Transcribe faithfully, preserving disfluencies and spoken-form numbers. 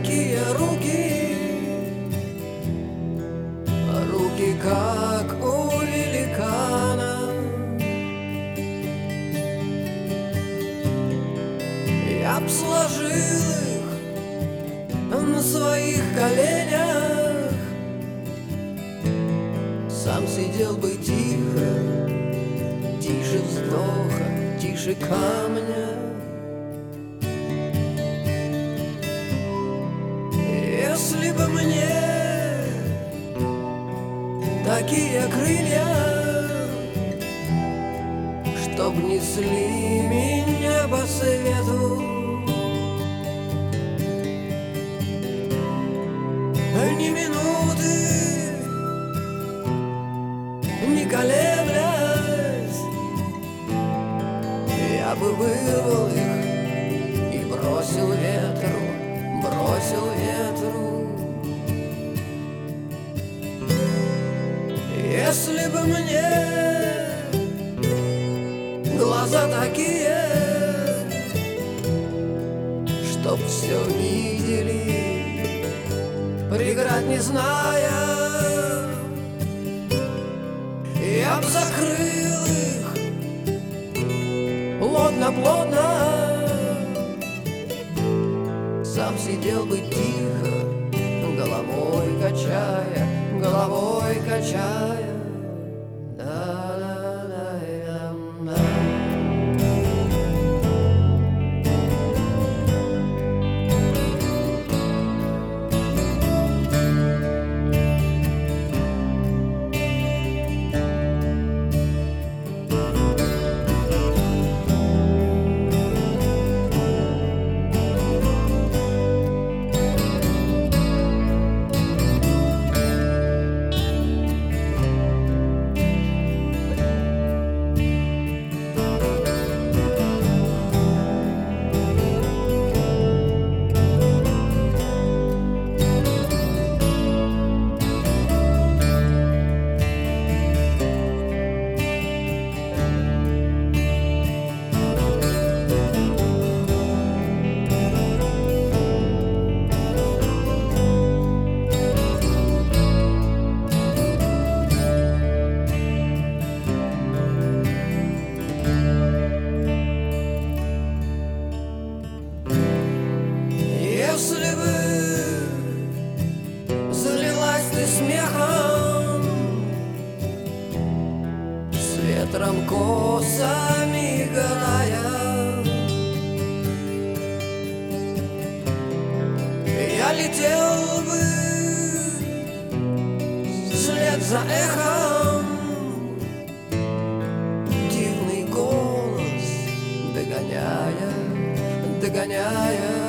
такие руки, руки, как у великана. Я б сложил их на своих коленях, сам сидел бы тихо, тише вздоха, тише камня. Если бы мне такие крылья, чтоб несли меня по свету, ни минуты не колеблясь, я бы вырвал их и бросил ветру, бросил ветру. Если бы мне глаза такие, чтоб все видели, преград не зная, я б закрыл их плотно-плотно, сам сидел бы тихо, головой качая, головой качая. Если бы залилась ты смехом, с ветром косами гадая, я летел бы вслед за эхом, дивный голос догоняя, догоняя.